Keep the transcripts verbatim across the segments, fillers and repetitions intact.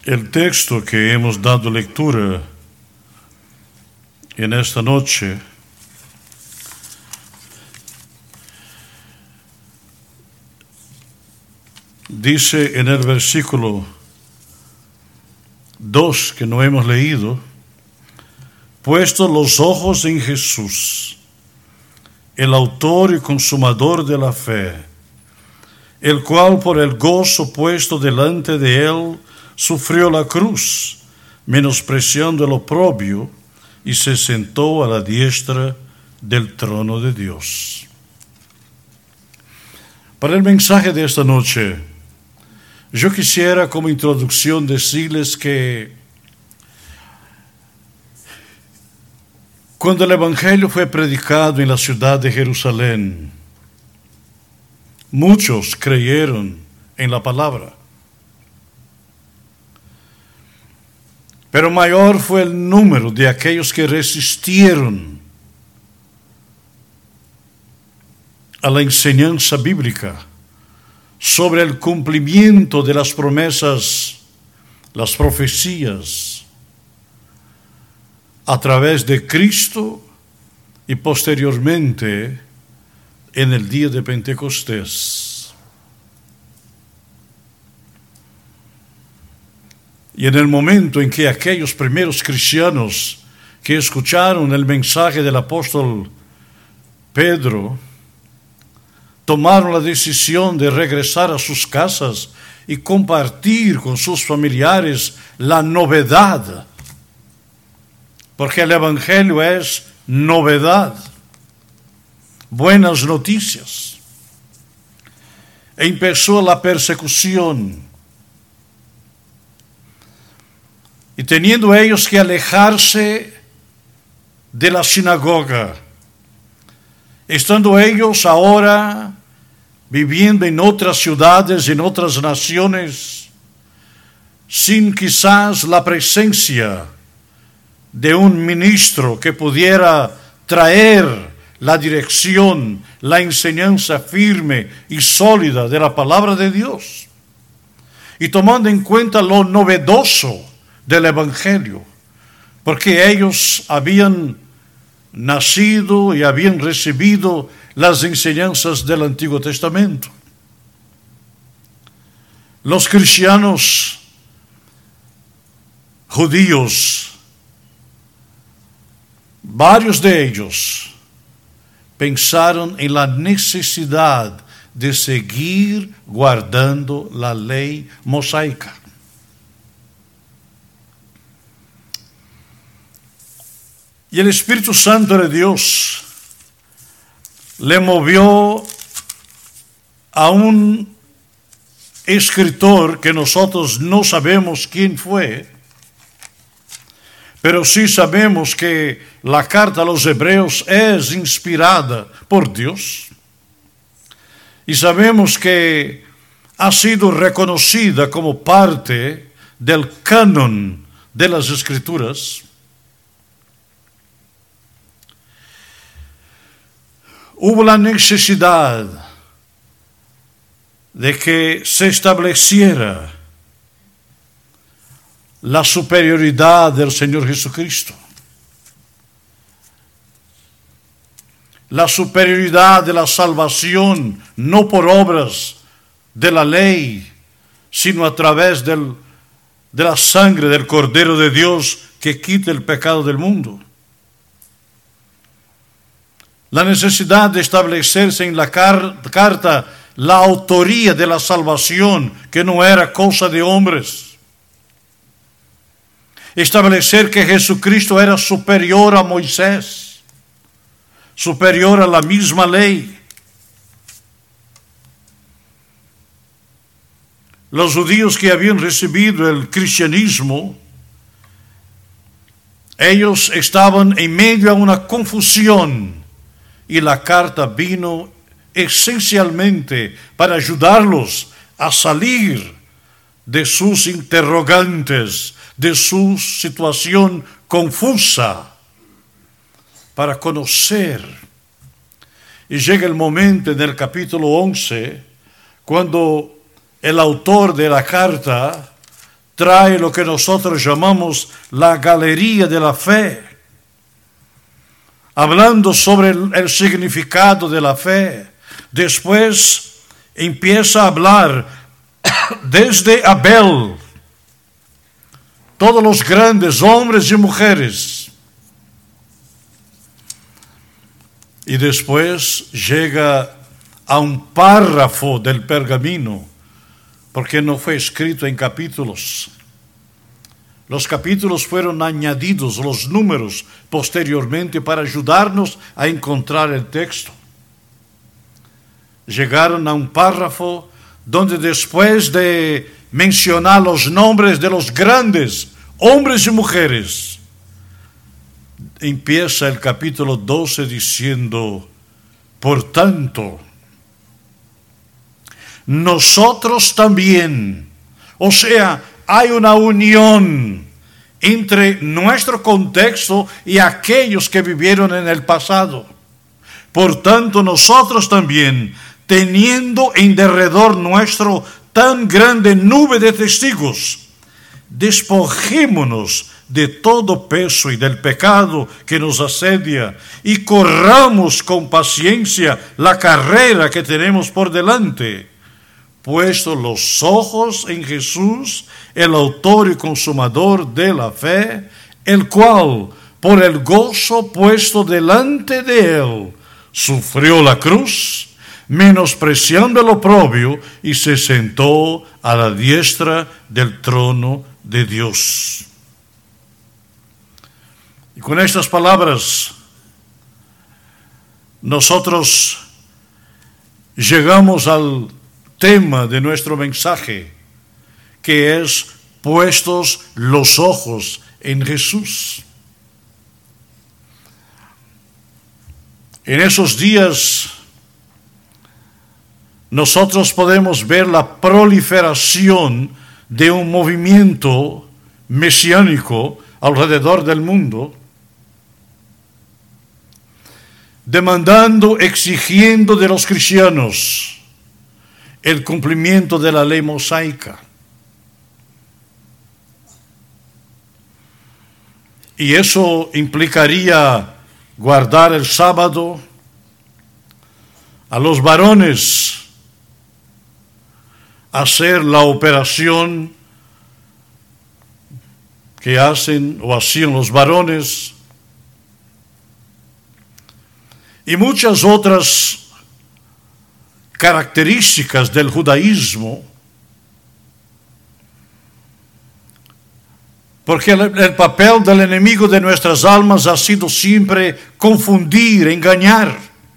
El texto que hemos dado lectura en esta noche dice en el versículo dos que no hemos leído: puesto los ojos en Jesús, el autor y consumador de la fe, el cual por el gozo puesto delante de él sufrió la cruz, menospreciando el oprobio, y se sentó a la diestra del trono de Dios. Para el mensaje de esta noche, yo quisiera como introducción decirles que cuando el Evangelio fue predicado en la ciudad de Jerusalén, muchos creyeron en la palabra. Pero mayor fue el número de aquellos que resistieron a la enseñanza bíblica sobre el cumplimiento de las promesas, las profecías, a través de Cristo y posteriormente en el día de Pentecostés. Y en el momento en que aquellos primeros cristianos que escucharon el mensaje del apóstol Pedro tomaron la decisión de regresar a sus casas y compartir con sus familiares la novedad, porque el Evangelio es novedad, buenas noticias. E empezó la persecución. Y teniendo ellos que alejarse de la sinagoga, estando ellos ahora viviendo en otras ciudades, en otras naciones, sin quizás la presencia de un ministro que pudiera traer la dirección, la enseñanza firme y sólida de la palabra de Dios, y tomando en cuenta lo novedoso del Evangelio, porque ellos habían nacido y habían recibido las enseñanzas del Antiguo Testamento. Los cristianos judíos, varios de ellos, pensaron en la necesidad de seguir guardando la ley mosaica. Y el Espíritu Santo de Dios le movió a un escritor que nosotros no sabemos quién fue, pero sí sabemos que la carta a los Hebreos es inspirada por Dios. Y sabemos que ha sido reconocida como parte del canon de las Escrituras. Hubo la necesidad de que se estableciera la superioridad del Señor Jesucristo, la superioridad de la salvación, no por obras de la ley, sino a través del, de la sangre del Cordero de Dios que quita el pecado del mundo. La necesidad de establecerse en la car- carta la autoría de la salvación, que no era cosa de hombres. Establecer que Jesucristo era superior a Moisés, superior a la misma ley. Los judíos que habían recibido el cristianismo, ellos estaban en medio a una confusión. Y la carta vino esencialmente para ayudarlos a salir de sus interrogantes, de su situación confusa, para conocer. Y llega el momento en el capítulo once, cuando el autor de la carta trae lo que nosotros llamamos la galería de la fe, hablando sobre el, el significado de la fe. Después empieza a hablar desde Abel, todos los grandes hombres y mujeres. Y después llega a un párrafo del pergamino, porque no fue escrito en capítulos. Los capítulos fueron añadidos, los números, posteriormente para ayudarnos a encontrar el texto. Llegaron a un párrafo donde después de mencionar los nombres de los grandes hombres y mujeres, empieza el capítulo doce diciendo: por tanto, nosotros también, o sea, hay una unión entre nuestro contexto y aquellos que vivieron en el pasado. Por tanto, nosotros también, teniendo en derredor nuestro tan grande nube de testigos, despojémonos de todo peso y del pecado que nos asedia y corramos con paciencia la carrera que tenemos por delante, puesto los ojos en Jesús, el autor y consumador de la fe, el cual, por el gozo puesto delante de él, sufrió la cruz, menospreciando el oprobio, y se sentó a la diestra del trono de Dios. Y con estas palabras, nosotros llegamos al tema de nuestro mensaje, que es puestos los ojos en Jesús. En esos días nosotros podemos ver la proliferación de un movimiento mesiánico alrededor del mundo, demandando, exigiendo de los cristianos el cumplimiento de la ley mosaica. Y eso implicaría guardar el sábado, a los varones hacer la operación que hacen o hacían los varones, y muchas otras características del judaísmo, porque el, el papel del enemigo de nuestras almas ha sido siempre confundir, engañar.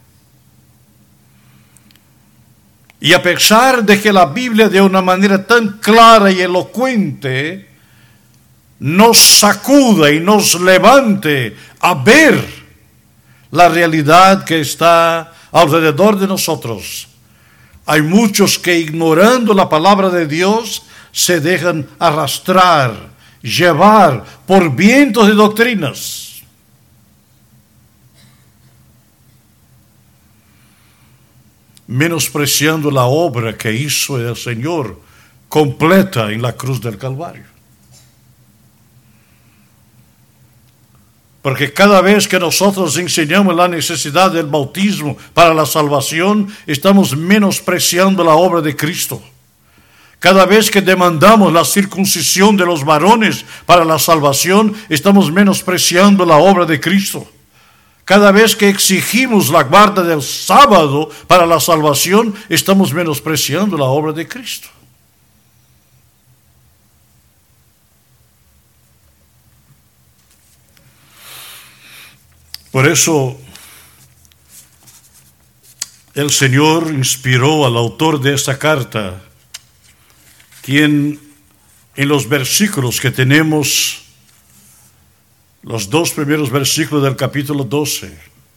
Y a pesar de que la Biblia de una manera tan clara y elocuente nos sacuda y nos levante a ver la realidad que está alrededor de nosotros, hay muchos que, ignorando la palabra de Dios, se dejan arrastrar, llevar por vientos de doctrinas. Menospreciando la obra que hizo el Señor completa en la cruz del Calvario. Porque cada vez que nosotros enseñamos la necesidad del bautismo para la salvación, estamos menospreciando la obra de Cristo. Cada vez que demandamos la circuncisión de los varones para la salvación, estamos menospreciando la obra de Cristo. Cada vez que exigimos la guarda del sábado para la salvación, estamos menospreciando la obra de Cristo. Por eso, el Señor inspiró al autor de esta carta, quien en los versículos que tenemos, los dos primeros versículos del capítulo doce,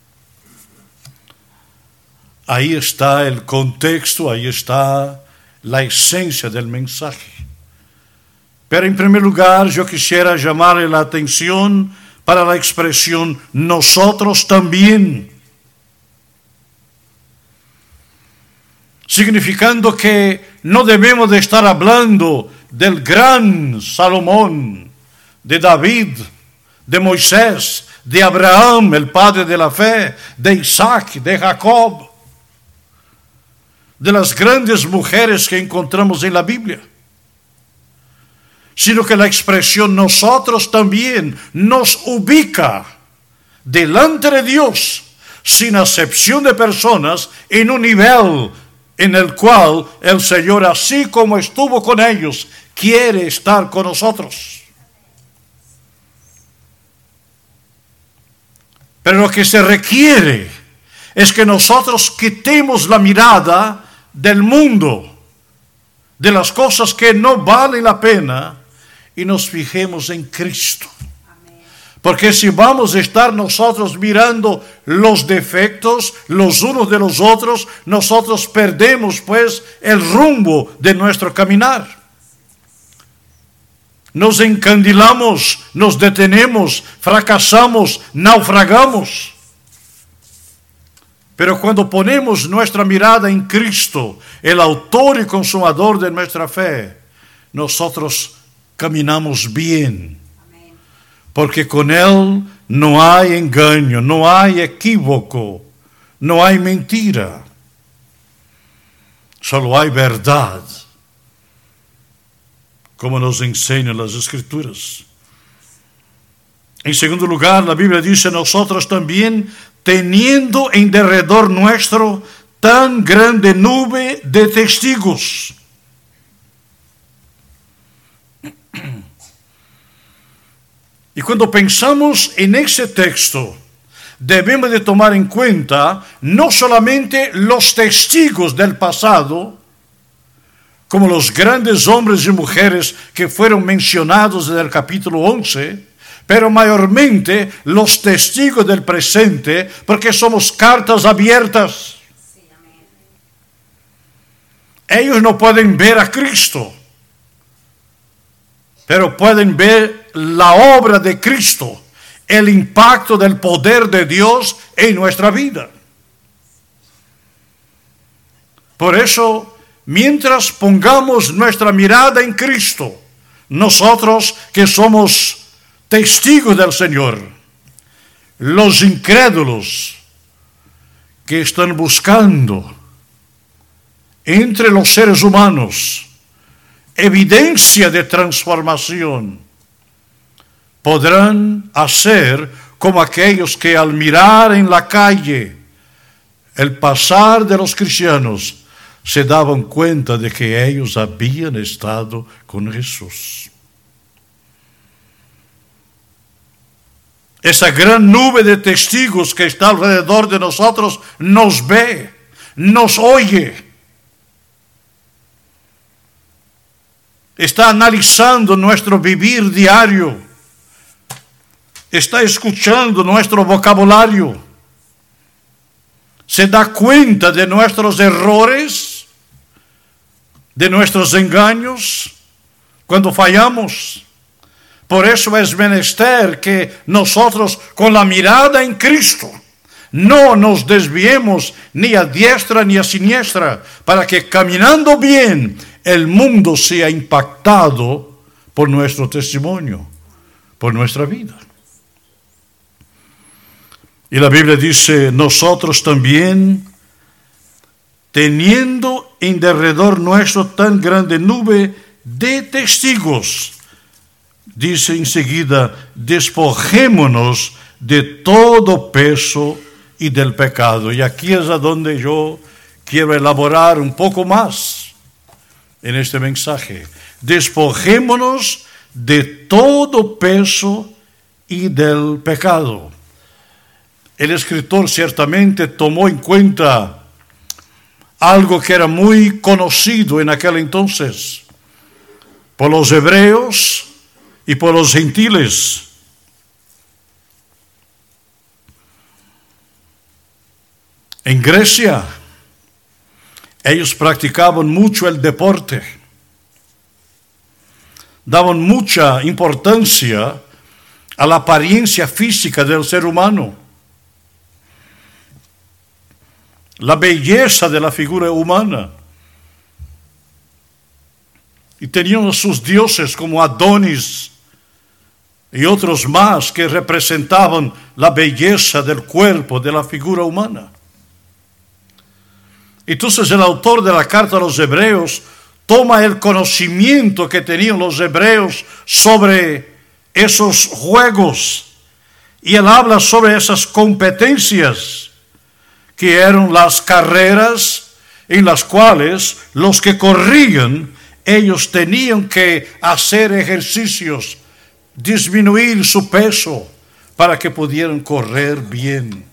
ahí está el contexto, ahí está la esencia del mensaje. Pero en primer lugar, yo quisiera llamarle la atención para la expresión nosotros también, significando que no debemos de estar hablando del gran Salomón, de David, de Moisés, de Abraham, el padre de la fe, de Isaac, de Jacob, de las grandes mujeres que encontramos en la Biblia, sino que la expresión nosotros también nos ubica delante de Dios, sin acepción de personas, en un nivel en el cual el Señor, así como estuvo con ellos, quiere estar con nosotros. Pero lo que se requiere es que nosotros quitemos la mirada del mundo, de las cosas que no valen la pena, y nos fijemos en Cristo. Porque si vamos a estar nosotros mirando los defectos los unos de los otros, nosotros perdemos pues el rumbo de nuestro caminar. Nos encandilamos, nos detenemos, fracasamos, naufragamos. Pero cuando ponemos nuestra mirada en Cristo, el autor y consumador de nuestra fe, nosotros caminamos bien. Porque con Él no hay engaño, no hay equívoco, no hay mentira. Solo hay verdad, como nos enseñan las Escrituras. En segundo lugar, la Biblia dice, nosotros también, teniendo en derredor nuestro tan grande nube de testigos. Y cuando pensamos en ese texto, debemos de tomar en cuenta no solamente los testigos del pasado, como los grandes hombres y mujeres que fueron mencionados en el capítulo once, pero mayormente los testigos del presente, porque somos cartas abiertas. Ellos no pueden ver a Cristo, pero pueden ver la obra de Cristo, el impacto del poder de Dios en nuestra vida. Por eso, mientras pongamos nuestra mirada en Cristo, nosotros que somos testigos del Señor, los incrédulos que están buscando entre los seres humanos evidencia de transformación, podrán hacer como aquellos que al mirar en la calle el pasar de los cristianos se daban cuenta de que ellos habían estado con Jesús. Esa gran nube de testigos que está alrededor de nosotros nos ve, nos oye, está analizando nuestro vivir diario, está escuchando nuestro vocabulario, se da cuenta de nuestros errores, de nuestros engaños, cuando fallamos. Por eso es menester que nosotros, con la mirada en Cristo, no nos desviemos ni a diestra ni a siniestra, para que caminando bien, el mundo sea impactado por nuestro testimonio, por nuestra vida. Y la Biblia dice, nosotros también, teniendo en derredor nuestro tan grande nube de testigos, dice enseguida, despojémonos de todo peso y del pecado. Y aquí es a donde yo quiero elaborar un poco más en este mensaje. Despojémonos de todo peso y del pecado. El escritor ciertamente tomó en cuenta algo que era muy conocido en aquel entonces por los hebreos y por los gentiles. En Grecia, ellos practicaban mucho el deporte, daban mucha importancia a la apariencia física del ser humano, la belleza de la figura humana. y tenían sus dioses como Adonis y otros más que representaban la belleza del cuerpo, de la figura humana. Entonces el autor de la carta a los hebreos toma el conocimiento que tenían los hebreos sobre esos juegos y él habla sobre esas competencias que eran las carreras en las cuales los que corrían, ellos tenían que hacer ejercicios, disminuir su peso para que pudieran correr bien.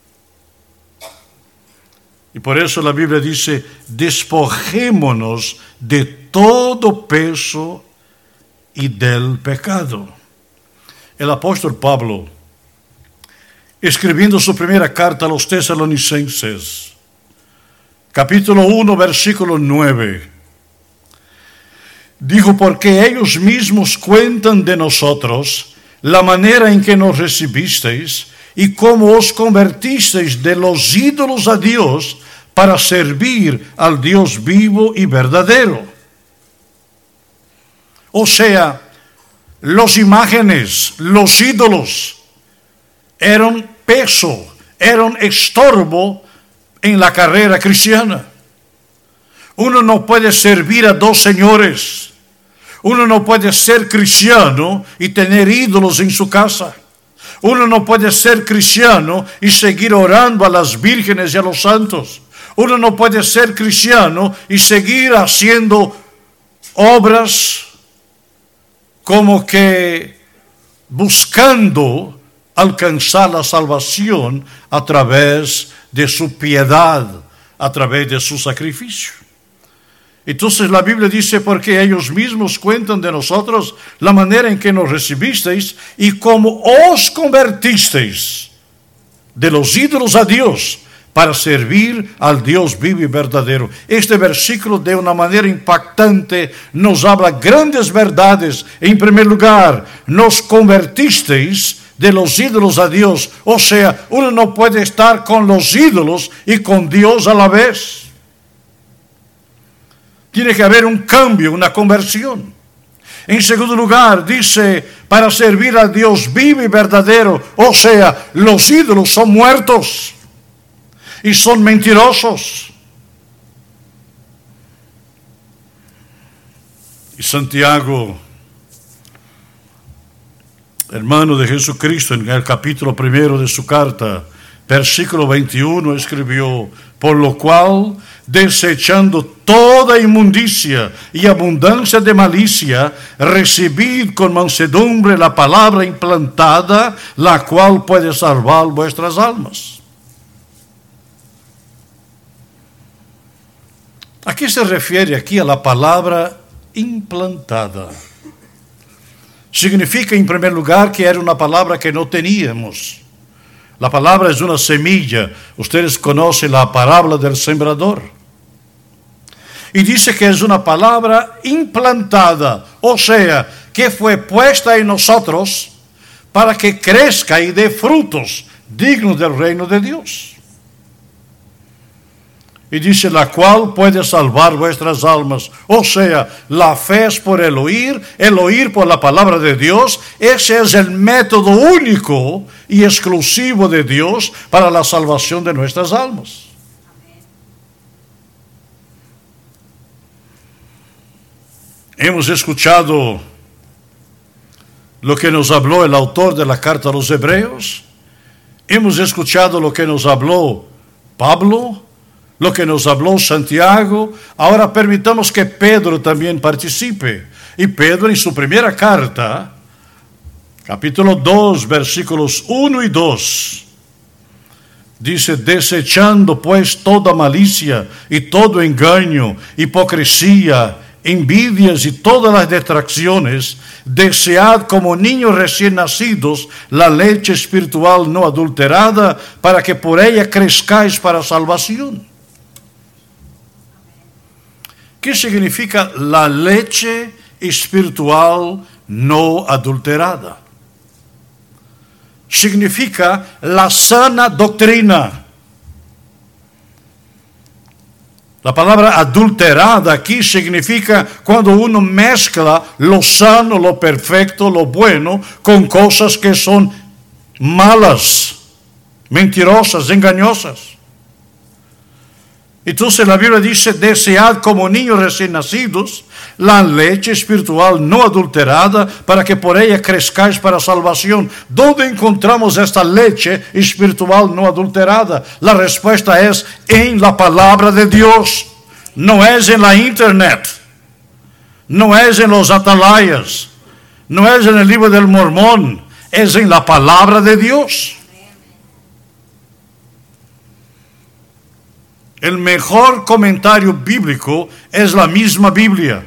Y por eso la Biblia dice, despojémonos de todo peso y del pecado. El apóstol Pablo, escribiendo su primera carta a los tesalonicenses, capítulo uno, versículo nueve, dijo, porque ellos mismos cuentan de nosotros la manera en que nos recibisteis y cómo os convertisteis de los ídolos a Dios para servir al Dios vivo y verdadero. O sea, las imágenes, los ídolos, eran peso, eran estorbo en la carrera cristiana. Uno no puede servir a dos señores. Uno no puede ser cristiano y tener ídolos en su casa. Uno no puede ser cristiano y seguir orando a las vírgenes y a los santos. Uno no puede ser cristiano y seguir haciendo obras como que buscando alcanzar la salvación a través de su piedad, a través de su sacrificio. Entonces la Biblia dice, porque ellos mismos cuentan de nosotros la manera en que nos recibisteis y cómo os convertisteis de los ídolos a Dios para servir al Dios vivo y verdadero. Este versículo de una manera impactante nos habla grandes verdades. En primer lugar, nos convertisteis de los ídolos a Dios. O sea, uno no puede estar con los ídolos y con Dios a la vez. Tiene que haber un cambio, una conversión. En segundo lugar, dice, para servir al Dios vivo y verdadero. O sea, los ídolos son muertos y son mentirosos. Y Santiago, hermano de Jesucristo, en el capítulo primero de su carta, versículo veintiuno, escribió, por lo cual, desechando toda inmundicia y abundancia de malicia, recibid con mansedumbre la palabra implantada, la cual puede salvar vuestras almas. ¿A qué se refiere aquí a la palabra implantada? Significa, en primer lugar, que era una palabra que no teníamos. La palabra es una semilla. Ustedes conocen la parábola del sembrador. Y dice que es una palabra implantada, o sea, que fue puesta en nosotros para que crezca y dé frutos dignos del reino de Dios. Y dice, la cual puede salvar vuestras almas. O sea, la fe es por el oír, el oír por la palabra de Dios. Ese es el método único y exclusivo de Dios para la salvación de nuestras almas. Hemos escuchado lo que nos habló el autor de la carta a los Hebreos. Hemos escuchado lo que nos habló Pablo, lo que nos habló Santiago. Ahora permitamos que Pedro también participe. Y Pedro, en su primera carta, capítulo dos, versículos uno y dos, dice, desechando pues toda malicia y todo engaño, hipocresía, envidias y todas las detracciones, desead como niños recién nacidos la leche espiritual no adulterada, para que por ella crezcáis para salvación. ¿Qué significa la leche espiritual no adulterada? Significa la sana doctrina. La palabra adulterada aquí significa cuando uno mezcla lo sano, lo perfecto, lo bueno, con cosas que son malas, mentirosas, engañosas. Entonces la Biblia dice, desead como niños recién nacidos la leche espiritual no adulterada para que por ella crezcáis para salvación. ¿Dónde encontramos esta leche espiritual no adulterada? La respuesta es en la palabra de Dios. No es en la internet. No es en los atalayas. No es en el libro del Mormón. Es en la palabra de Dios. El mejor comentario bíblico es la misma Biblia.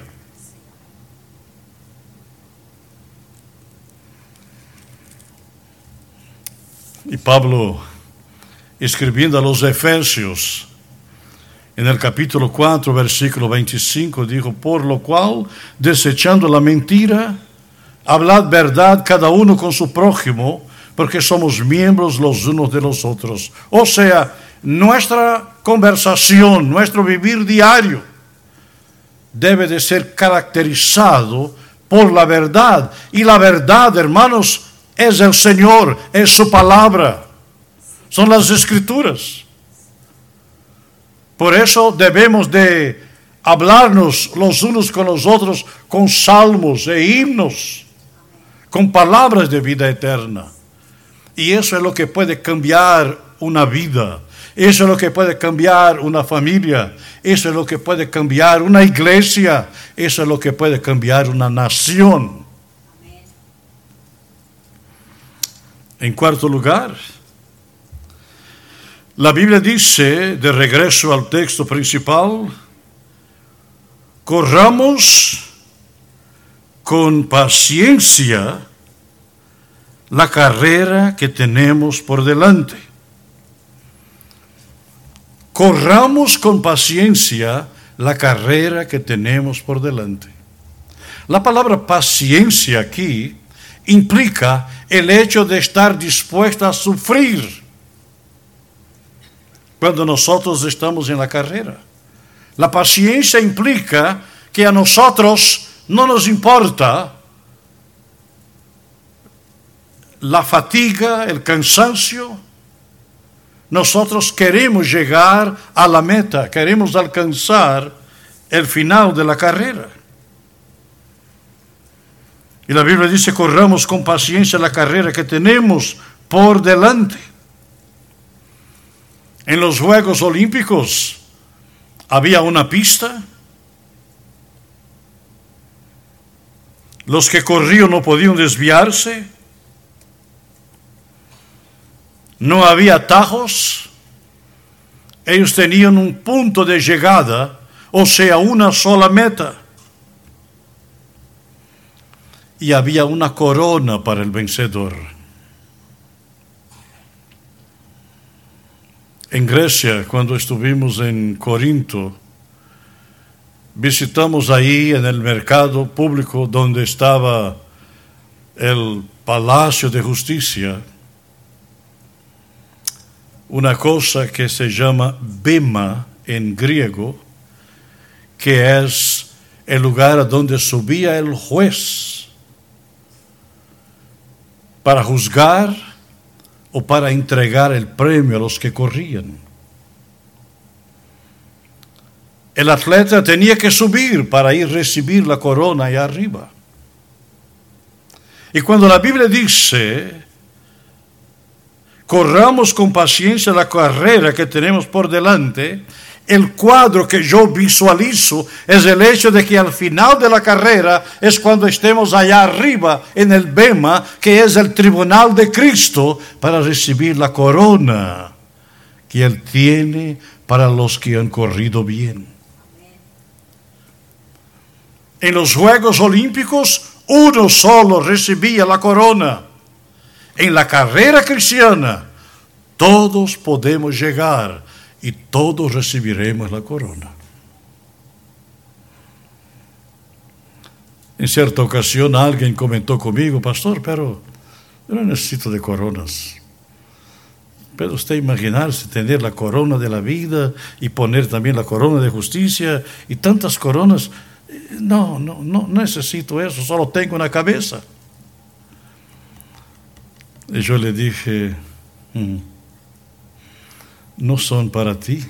Y Pablo, escribiendo a los Efesios, en el capítulo cuatro, versículo veinticinco, dijo, por lo cual, desechando la mentira, hablad verdad cada uno con su prójimo, porque somos miembros los unos de los otros. O sea, nuestra conversación, nuestro vivir diario debe de ser caracterizado por la verdad. Y la verdad, hermanos, es el Señor, es su palabra, son las Escrituras. Por eso debemos de hablarnos los unos con los otros con salmos e himnos, con palabras de vida eterna. Y eso es lo que puede cambiar una vida. Eso es lo que puede cambiar una familia. Eso es lo que puede cambiar una iglesia. Eso es lo que puede cambiar una nación. En cuarto lugar, la Biblia dice, de regreso al texto principal, corramos con paciencia la carrera que tenemos por delante. Corramos con paciencia la carrera que tenemos por delante. La palabra paciencia aquí implica el hecho de estar dispuesto a sufrir cuando nosotros estamos en la carrera. La paciencia implica que a nosotros no nos importa la fatiga, el cansancio. Nosotros queremos llegar a la meta, queremos alcanzar el final de la carrera. Y la Biblia dice, corramos con paciencia la carrera que tenemos por delante. En los Juegos Olímpicos había una pista. Los que corrían no podían desviarse. No había atajos. Ellos tenían un punto de llegada, o sea, una sola meta. Y había una corona para el vencedor. En Grecia, cuando estuvimos en Corinto, visitamos ahí en el mercado público donde estaba el Palacio de Justicia, una cosa que se llama bema en griego, que es el lugar a donde subía el juez para juzgar o para entregar el premio a los que corrían. El atleta tenía que subir para ir a recibir la corona allá arriba. Y cuando la Biblia dice, corramos con paciencia la carrera que tenemos por delante, el cuadro que yo visualizo es el hecho de que al final de la carrera es cuando estemos allá arriba en el bema, que es el tribunal de Cristo, para recibir la corona que Él tiene para los que han corrido bien. En los Juegos Olímpicos, uno solo recibía la corona. En la carrera cristiana, todos podemos llegar y todos recibiremos la corona. En cierta ocasión alguien comentó conmigo, pastor, pero yo no necesito de coronas. ¿Puede usted imaginarse tener la corona de la vida y poner también la corona de justicia y tantas coronas? No, no, no necesito eso, solo tengo una cabeza. Y yo le dije, mm, no son para ti,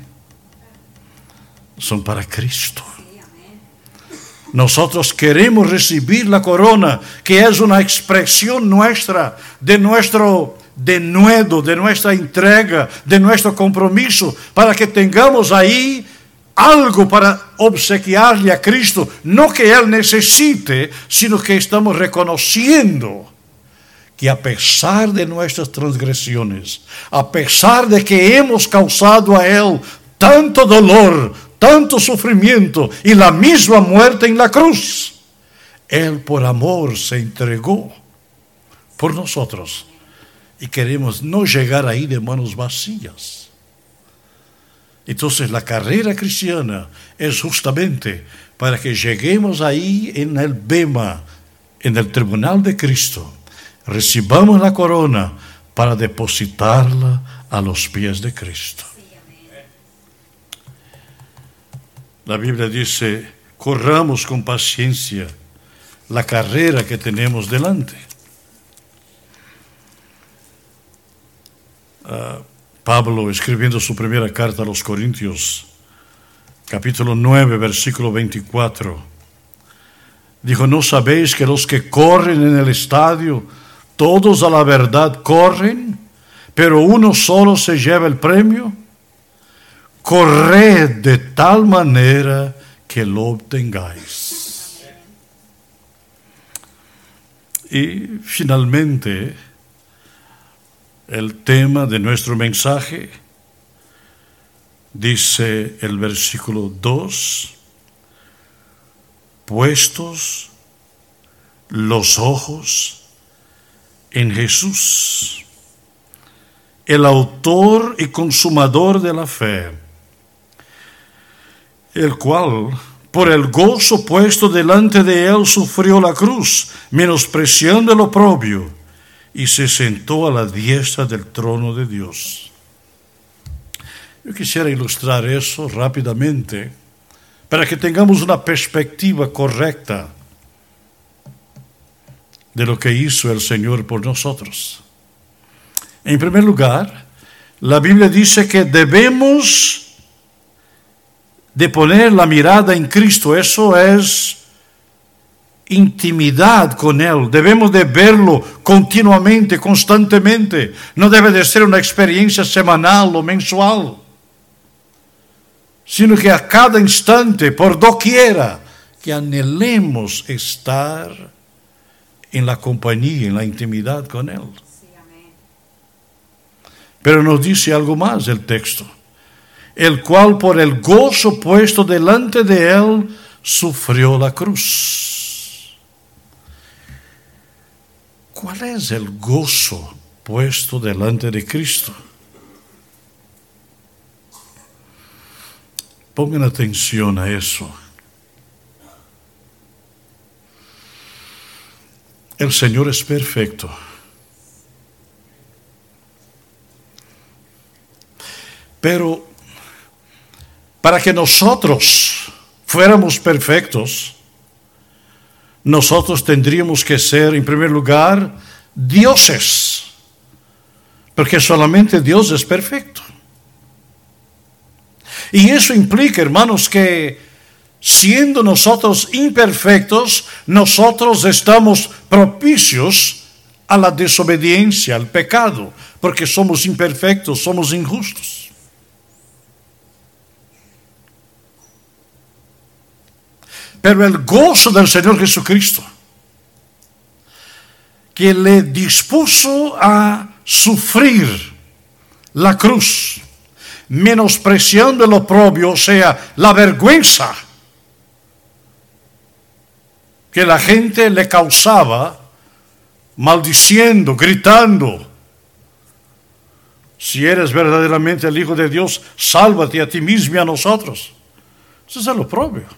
son para Cristo. Nosotros queremos recibir la corona, que es una expresión nuestra, de nuestro denuedo, de nuestra entrega, de nuestro compromiso, para que tengamos ahí algo para obsequiarle a Cristo. No que Él necesite, sino que estamos reconociendo que a pesar de nuestras transgresiones, a pesar de que hemos causado a Él tanto dolor, tanto sufrimiento y la misma muerte en la cruz, Él por amor se entregó por nosotros. Y queremos no llegar ahí de manos vacías. Entonces la carrera cristiana es justamente para que lleguemos ahí en el bema, en el tribunal de Cristo, recibamos la corona para depositarla a los pies de Cristo. La Biblia dice, corramos con paciencia la carrera que tenemos delante. Uh, Pablo, escribiendo su primera carta a los Corintios, capítulo nueve, versículo veinticuatro, dijo, ¿no sabéis que los que corren en el estadio, todos a la verdad corren, pero uno solo se lleva el premio? Corred de tal manera que lo obtengáis. Y finalmente, el tema de nuestro mensaje, dice el versículo dos, puestos los ojos en Jesús, el autor y consumador de la fe, el cual, por el gozo puesto delante de él, sufrió la cruz, menospreciando el oprobio, y se sentó a la diestra del trono de Dios. Yo quisiera ilustrar eso rápidamente para que tengamos una perspectiva correcta de lo que hizo el Señor por nosotros. En primer lugar, la Biblia dice que debemos de poner la mirada en Cristo. Eso es intimidad con Él. Debemos de verlo continuamente, constantemente. No debe de ser una experiencia semanal o mensual, sino que a cada instante, por doquiera, que anhelemos estar en la compañía, en la intimidad con Él. Sí, amén. Pero nos dice algo más el texto, el cual por el gozo puesto delante de Él sufrió la cruz. ¿Cuál es el gozo puesto delante de Cristo? Pongan atención a eso. El Señor es perfecto. Pero para que nosotros fuéramos perfectos, nosotros tendríamos que ser, en primer lugar, dioses, porque solamente Dios es perfecto. Y eso implica, hermanos, que siendo nosotros imperfectos, nosotros estamos propicios a la desobediencia, al pecado, porque somos imperfectos, somos injustos. Pero el gozo del Señor Jesucristo, que le dispuso a sufrir la cruz, menospreciando el oprobio, o sea, la vergüenza que la gente le causaba, maldiciendo, gritando, si eres verdaderamente el Hijo de Dios, sálvate a ti mismo y a nosotros. Eso es el oprobio.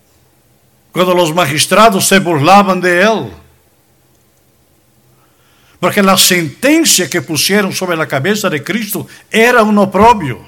Cuando los magistrados se burlaban de él, Porque la sentencia que pusieron sobre la cabeza de Cristo era un oprobio.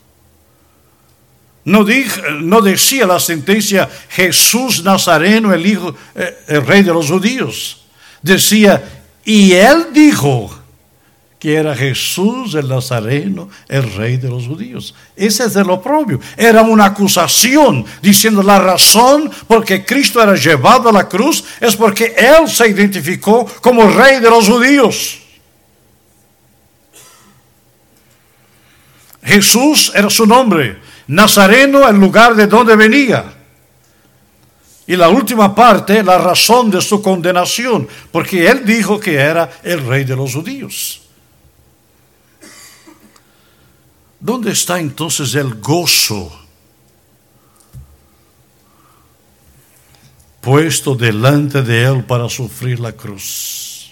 No, dije, no decía la sentencia Jesús Nazareno, el hijo, eh, el rey de los judíos. Decía, y él dijo que era Jesús el Nazareno, el rey de los judíos. Ese es el oprobio. Era una acusación diciendo la razón por que Cristo era llevado a la cruz es porque él se identificó como rey de los judíos. Jesús era su nombre, Nazareno el lugar de donde venía. Y la última parte, la razón de su condenación, porque él dijo que era el rey de los judíos. ¿Dónde está entonces el gozo puesto delante de él para sufrir la cruz?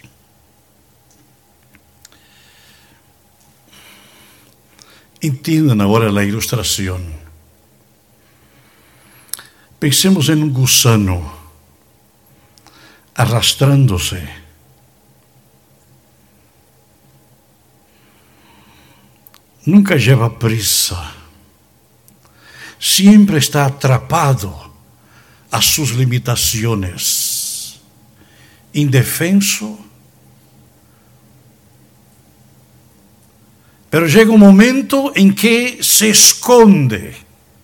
Entiendan ahora la ilustración. Pensemos en un gusano arrastrándose. Nunca lleva prisa. Siempre está atrapado a sus limitaciones. Indefenso. Pero llega un momento en que se esconde.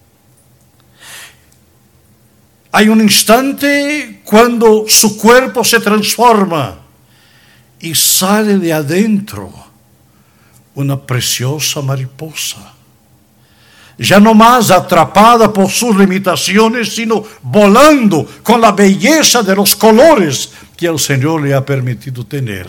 Hay un instante cuando su cuerpo se transforma y sale de adentro una preciosa mariposa. Ya no más atrapada por sus limitaciones, sino volando con la belleza de los colores que el Señor le ha permitido tener.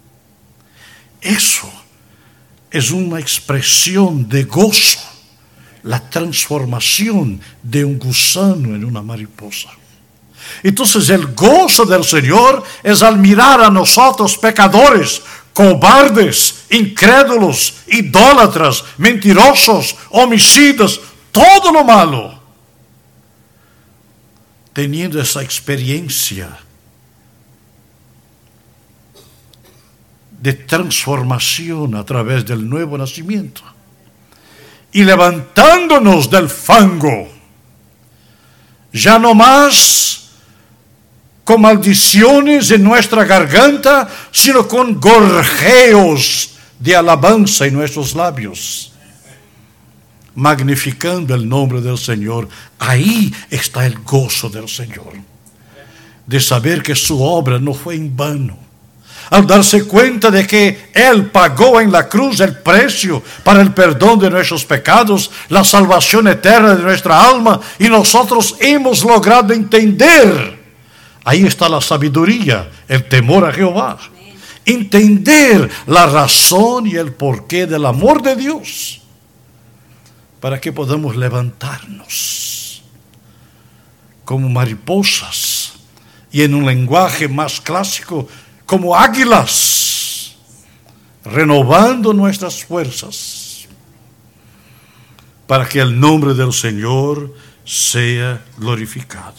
Eso es una expresión de gozo, la transformación de un gusano en una mariposa. Entonces el gozo del Señor es al mirar a nosotros pecadores, cobardes, incrédulos, idólatras, mentirosos, homicidas, todo lo malo, teniendo esa experiencia de transformación a través del nuevo nacimiento y levantándonos del fango, ya no más con maldiciones en nuestra garganta, sino con gorjeos de alabanza en nuestros labios, magnificando el nombre del Señor. Ahí está el gozo del Señor, de saber que su obra no fue en vano, al darse cuenta de que Él pagó en la cruz el precio para el perdón de nuestros pecados, la salvación eterna de nuestra alma, y nosotros hemos logrado entender. Ahí está la sabiduría, el temor a Jehová. Amén. Entender la razón y el porqué del amor de Dios, para que podamos levantarnos como mariposas y en un lenguaje más clásico, como águilas, renovando nuestras fuerzas, para que el nombre del Señor sea glorificado.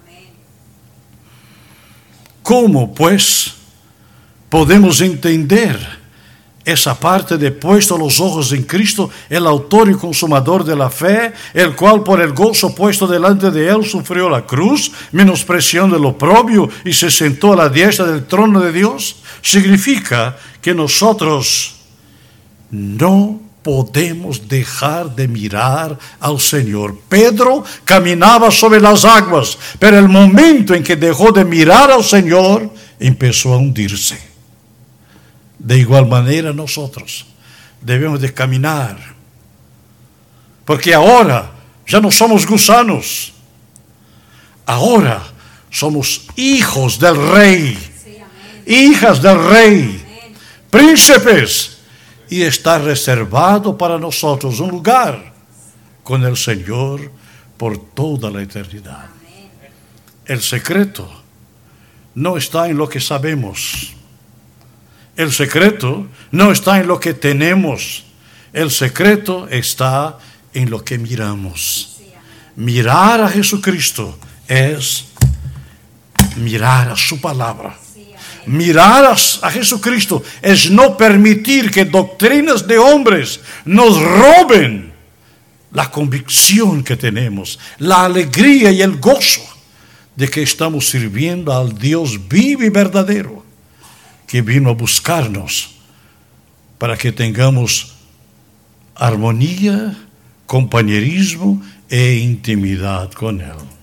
¿Cómo, pues, podemos entender esa parte de puesto los ojos en Cristo, el autor y consumador de la fe, el cual por el gozo puesto delante de él sufrió la cruz, menospreciando el oprobio, y se sentó a la diestra del trono de Dios? Significa que nosotros no podemos dejar de mirar al Señor. Pedro caminaba sobre las aguas, pero el momento en que dejó de mirar al Señor, empezó a hundirse. De igual manera nosotros debemos de caminar, porque ahora ya no somos gusanos, ahora somos hijos del Rey, hijas del Rey, príncipes. Y está reservado para nosotros un lugar con el Señor por toda la eternidad. El secreto no está en lo que sabemos. El secreto no está en lo que tenemos. El secreto está en lo que miramos. Mirar a Jesucristo es mirar a su palabra. Mirar a, a Jesucristo es no permitir que doctrinas de hombres nos roben la convicción que tenemos, la alegría y el gozo de que estamos sirviendo al Dios vivo y verdadero, que vino a buscarnos para que tengamos armonía, compañerismo e intimidad con Él.